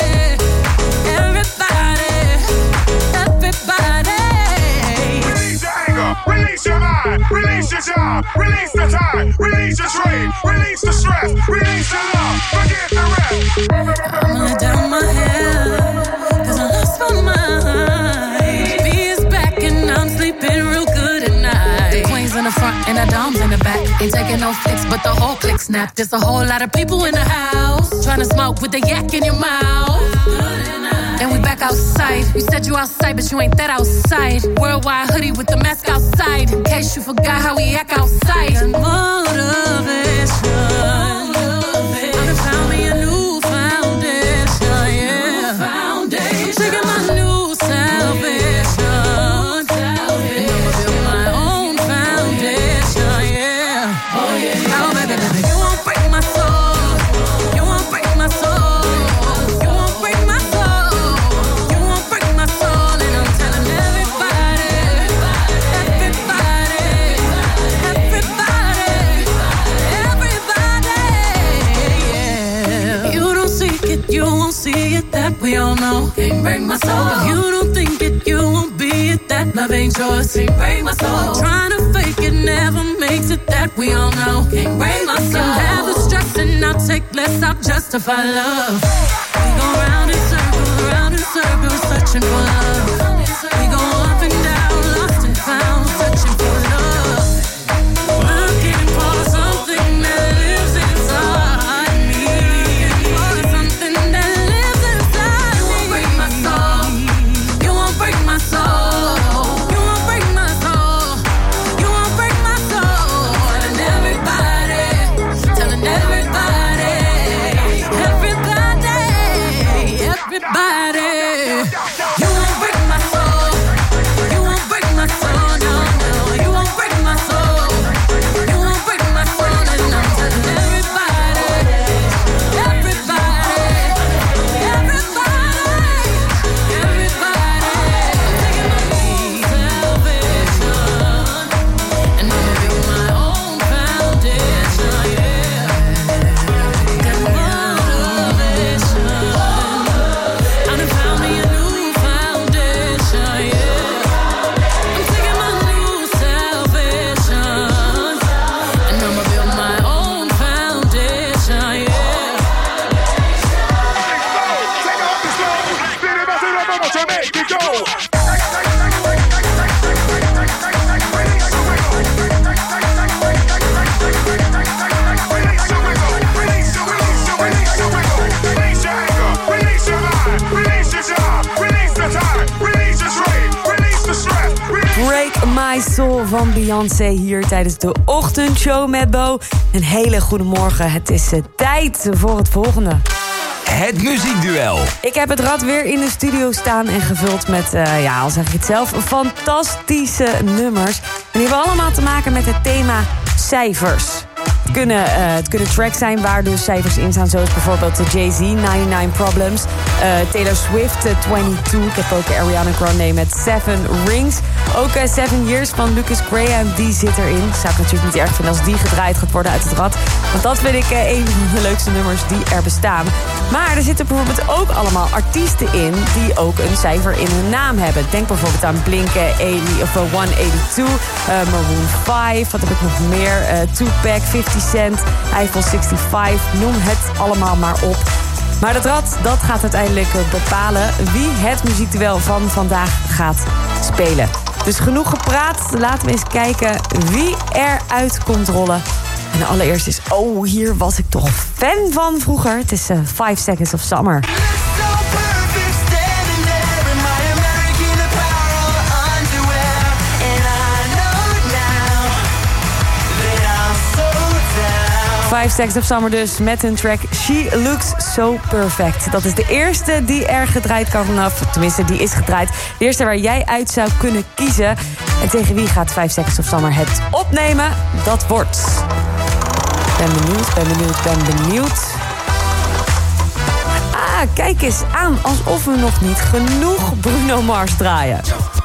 everybody, everybody. Release your anger, release your mind, release your job, release the time, release your dream, release the stress, release the love, forget the rest. I'ma let down my head, cause I lost my mind. B is back and I'm sleeping real good at night. The queen's in the front and the dom's in the back. Ain't taking no flicks, but the whole click snap. There's a whole lot of people in the house, trying to smoke with the yak in your mouth. And we back outside. You said you outside, but you ain't that outside. Worldwide hoodie with the mask outside, in case you forgot how we act outside. Motivation. I done found me a new foundation, yeah. Taking my new salvation. And I'ma build my own foundation, yeah. Oh, yeah. Oh, baby, baby, you won't break my soul. You won't break my soul. You won't break my soul. You won't break my soul. And I'm telling everybody, everybody, everybody, everybody, yeah. You don't seek it, you won't see it, that we all know. Can't break my soul. If you don't think it, you won't be it, that love ain't yours. Can't break my soul. Trying to fake it never makes it, that we all know. Can't break my soul. Can have the stress and I'll take less, I'll justify love. We go round in circles, round in circles, searching for love. We go up and down, lost and found, searching for love. Looking for something that lives inside me. For something that lives inside me. You won't break my soul. You won't break my soul. You won't break my soul. You won't break my soul. Telling everybody, telling everybody, everybody, everybody. You won't break my soul. You won't break my soul. No, no, you won't break my soul. You won't break my soul. And I'm telling everybody, everybody, everybody, everybody. Taking my new salvation, and I'ma build my own foundation, yeah. Got motivation. I done found me a new foundation, yeah. I'm taking my new salvation, and I'ma build my own foundation, yeah. To make it go. Break My Soul van Beyoncé hier tijdens de ochtendshow met Bo. Een hele goede morgen. Het is uh, tijd voor het volgende. Het muziekduel. Ik heb het rad weer in de studio staan en gevuld met, uh, ja, al zeg ik het zelf, fantastische nummers. En die hebben allemaal te maken met het thema cijfers. Het kunnen, uh, het kunnen tracks zijn waar dus cijfers in staan, zoals bijvoorbeeld de Jay-Z, negenennegentig Problems, uh, Taylor Swift, uh, tweeëntwintig. Ik heb ook Ariana Grande met Seven Rings. Ook uh, Seven Years van Lucas Graham, die zit erin. Zou ik natuurlijk niet erg vinden als die gedraaid gaat worden uit het rad. Want dat vind ik uh, een van de leukste nummers die er bestaan. Maar er zitten bijvoorbeeld ook allemaal artiesten in die ook een cijfer in hun naam hebben. Denk bijvoorbeeld aan Blink honderdtachtig of honderdtweeënnegentig, uh, Maroon vijf, wat heb ik nog meer? Uh, Tupac, fifty Cent, Eiffel zesenzestig, noem het allemaal maar op. Maar dat rad, dat gaat uiteindelijk bepalen wie het muziekduel van vandaag gaat spelen. Dus genoeg gepraat, laten we eens kijken wie eruit komt rollen. En allereerst is, oh, hier was ik toch fan van vroeger. Het is uh, Five Seconds of Summer. Five Seconds of Summer dus met hun track She Looks So Perfect. Dat is de eerste die er gedraaid kan vanaf. Tenminste, die is gedraaid. De eerste waar jij uit zou kunnen kiezen. En tegen wie gaat Five Seconds of Summer het opnemen? Dat wordt... Ben benieuwd, ben benieuwd, ben benieuwd. Ah, kijk eens aan. Alsof we nog niet genoeg Bruno Mars draaien.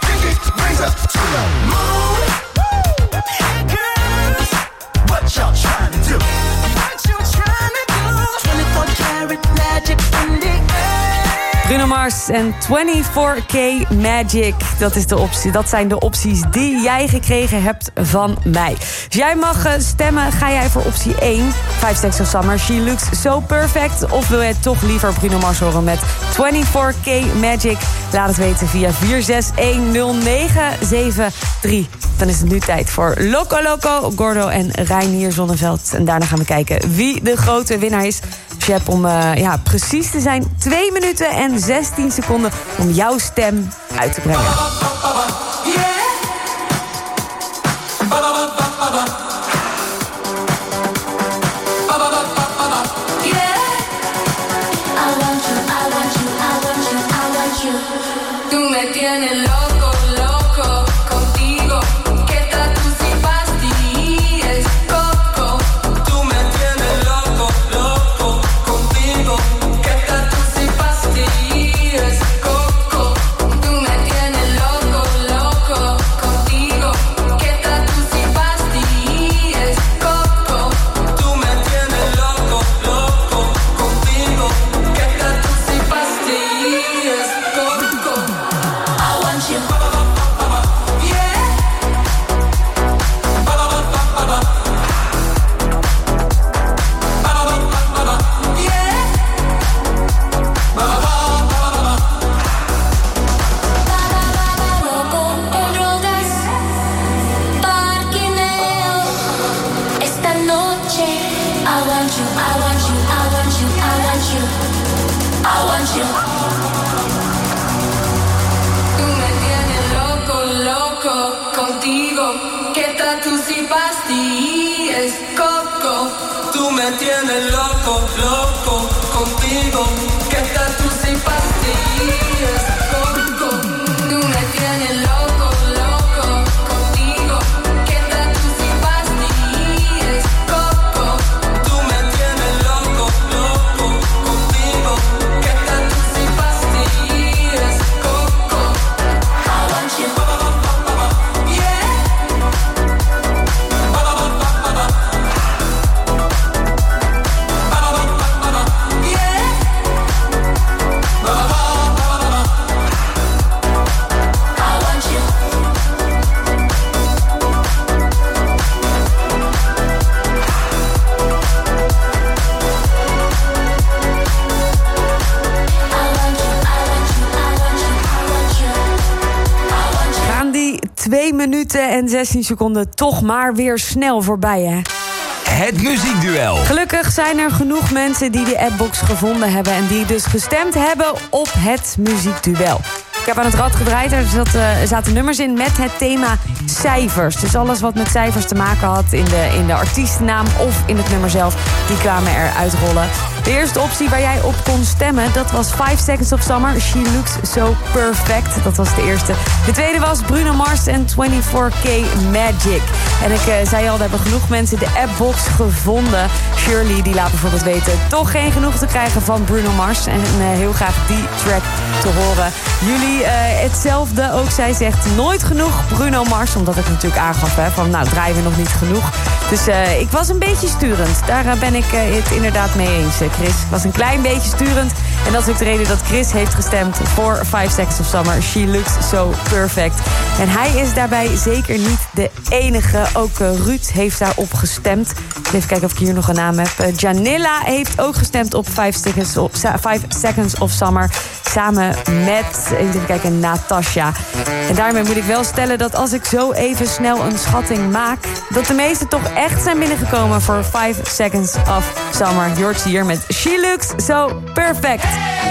Bruno Mars en eenentwintig K Magic. Dat, is de optie. Dat zijn de opties die jij gekregen hebt van mij. Dus jij mag stemmen. Ga jij voor optie één. Five Seconds of Summer, She Looks So Perfect. Of wil je toch liever Bruno Mars horen met eenentwintig K Magic? Laat het weten via vier zes een nul negen zeven drie. Dan is het nu tijd voor Loco Loco, Gordo en Reinier Zonneveld. En daarna gaan we kijken wie de grote winnaar is. Dus je hebt om uh, ja, precies te zijn twee minuten en zestien seconden om jouw stem uit te brengen. Tú me tienes loco, loco contigo. Que tú si pastillas, coco. Tú me tienes loco, loco contigo. Que tú si pastillas, coco. Tú me tienes loco, loco contigo. Que tú si pastillas, coco. Tú me tienes loco, loco contigo. Que tú si pastillas, coco. I want you. Esta noche, I want you, I want you, I want you, I want you, I want you. Tú me tienes loco, loco contigo. Que tú si pastillas, coco. Tú me tienes loco, loco contigo. Que tú si pastillas, coco. Tú me tienes loco, loco contigo. Que tú si pastillas, coco. Tú me tienes loco, loco contigo. Que tú si pastillas, coco. I want you. twee minuten en zestien seconden toch maar weer snel voorbij, hè? Het muziekduel. Gelukkig zijn er genoeg mensen die de appbox gevonden hebben en die dus gestemd hebben op het muziekduel. Ik heb aan het rad gedraaid, er zat, uh, zaten nummers in met het thema cijfers. Dus alles wat met cijfers te maken had in de, in de artiestennaam of in het nummer zelf, die kwamen er uitrollen. De eerste optie waar jij op kon stemmen, dat was five seconds of Summer. She Looks So Perfect. Dat was de eerste. De tweede was Bruno Mars en twenty-four K Magic. En ik uh, zei al, er hebben genoeg mensen de appbox gevonden. Shirley die laat bijvoorbeeld weten toch geen genoeg te krijgen van Bruno Mars. En uh, heel graag die track te horen. Jullie uh, hetzelfde. Ook zij zegt nooit genoeg Bruno Mars. Omdat ik natuurlijk aangaf hè, van nou draaien we nog niet genoeg. Dus uh, ik was een beetje sturend. Daar uh, ben ik uh, het inderdaad mee eens, uh, Chris. Ik was een klein beetje sturend. En dat is ook de reden dat Chris heeft gestemd voor five seconds of Summer. She Looks So Perfect. En hij is daarbij zeker niet de enige. Ook uh, Ruud heeft daarop gestemd. Even kijken of ik hier nog een naam heb. Uh, Janilla heeft ook gestemd op five seconds of, five seconds of Summer. Samen met, even kijken, Natasha. En daarmee moet ik wel stellen dat als ik zo even snel een schatting maak, dat de meesten toch echt zijn binnengekomen voor five seconds of Summer. George hier met She Looks So Perfect.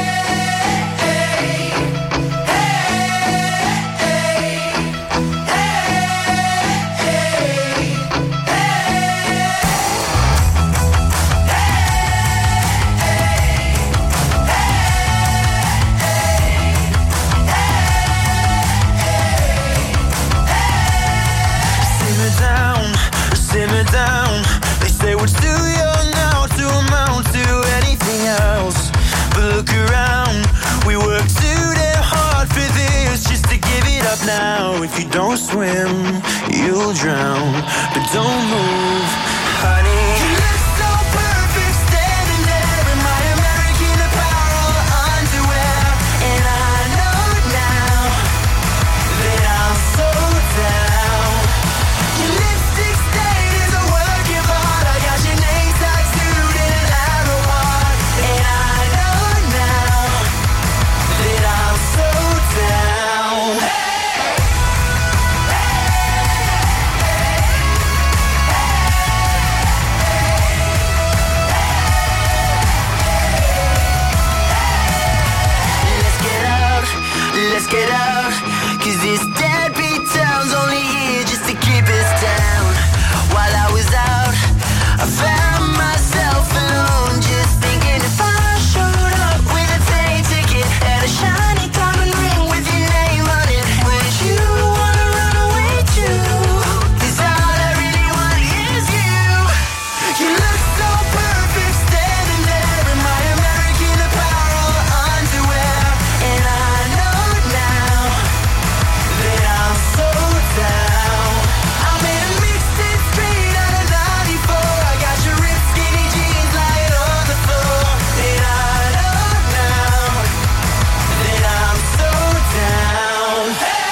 Simmer down. They say we're still young now to amount to anything else. But look around, we work too damn hard for this just to give it up now. If you don't swim, you'll drown. But don't move, honey. You look so perfect standing there in my American Apparel underwear. And I know now that I'm so down. Your lipstick stain is a work of art. I got your name tattooed in an arrow heart. And I know now that I'm so down. Let's get out, let's get out. Cause this deadbeat town's only here just to keep us down. While I was out, I found myself alone, just thinking if I showed up with a plane ticket and a shiny diamond ring with your name on it, would you wanna run away too? 'Cause all I really want is you. You look so perfect standing there in my American Apparel underwear. And I know now that I'm so down. I'm in a mixtape straight out of ninety-four. I got your ripped skinny jeans lying on the floor. And I know now that I'm so down.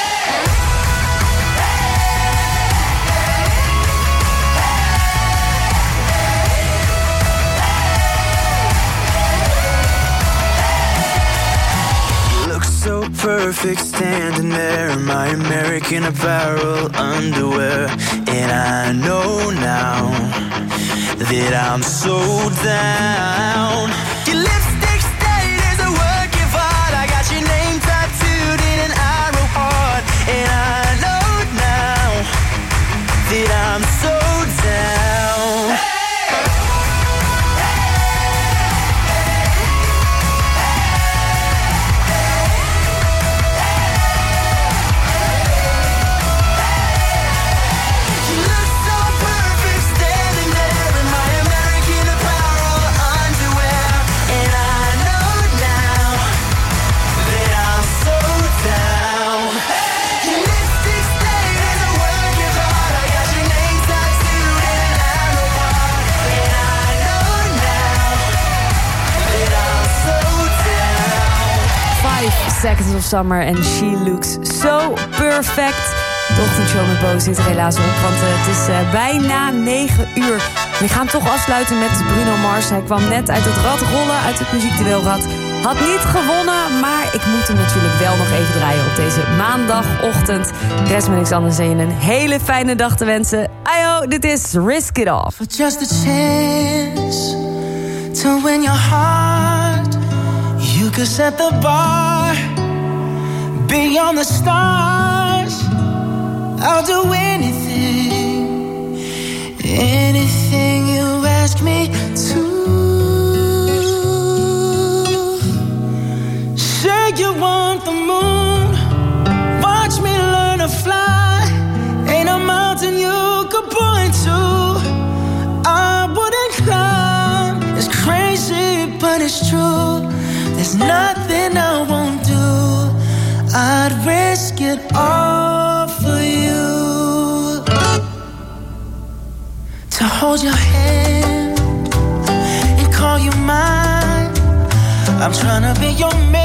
You look so perfect standing there in my American Apparel underwear. And I know now that I'm so down. Your lipstick stain is a work of art. I got your name tattooed in an arrow heart. And I know now that I'm so down. You look so perfect standing there in my American Apparel underwear. And I know now that I'm so down. Your lipstick stain is a work of art. I got your name tattooed in an arrow heart. And I know now that I'm so down. five seconds of Summer en She Looks So Perfect. De ochtendshow met Bo zit er helaas op, want uh, het is uh, bijna negen uur. En ik ga hem toch afsluiten met Bruno Mars. Hij kwam net uit het rad rollen, uit het muziekduelrad. Had niet gewonnen, maar ik moet hem natuurlijk wel nog even draaien op deze maandagochtend. Rest me niks anders dan je een hele fijne dag te wensen. Ayo, dit is Risk It Off. Just a chance to win your heart. You could set the bar beyond the stars. I'll do anything, anything you ask me to. nothing I won't do. I'd risk it all for you. To hold your hand and call you mine. I'm trying to be your man.